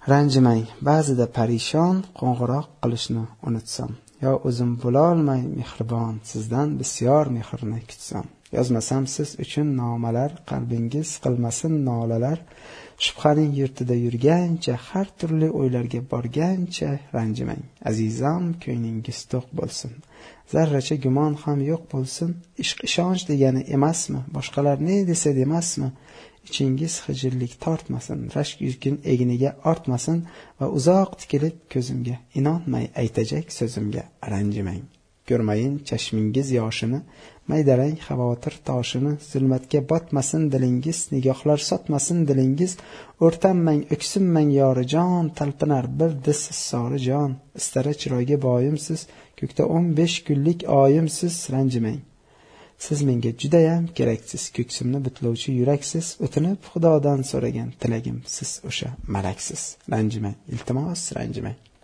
Ranjimang, ba'zida parishon qo'ng'iroq qilishni unutsam, yo o'zim bo'lolmay mehribon, sizdan bisyor mehrni kutsam. Yozmasam siz uchun nomalar, qalbingiz qilmasin nolalar. Shubhaning yurtida yurgancha, har turli o'ylarga borgancha ranjimang. Azizam, ko'nglingiz to'q bo'lsin. Zarracha gumon ham yo'q bo'lsin. Ishq ishonch degani emasmi? Boshqalar ne desa demasmi? Ichingiz xijillik tortmasin, rashk yukin egniga ortmasin va uzoq tikilib ko'zimga, inonmay aytajak so'zimga ranjimang. Ko'rmayin chashmingiz yoshini, maydalang xavotir toshini, zulmatga botmasin dilingiz, nigohlar sotmasin dilingiz, o'rtanmang, o'ksinmang yorijon, talpinar bir disiz sori jon, istara chiroyga boyimsiz, ko'kda 15 kunlik oyimsiz, ranjimang. Siz menga judayam keraksiz, ko'ksimni bitlovchi yuraksiz, o'tinib Xudodan so'ragan tilagim siz o'sha malaksiz. Ranjimang, iltimos ranjimang.